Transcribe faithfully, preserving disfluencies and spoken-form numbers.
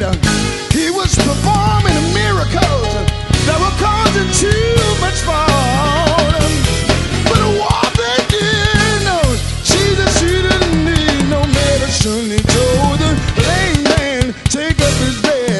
He was performing miracles that were causing too much fault. But what they didn't know, Jesus, she didn't need no medicine. He told the lame man, take up his bed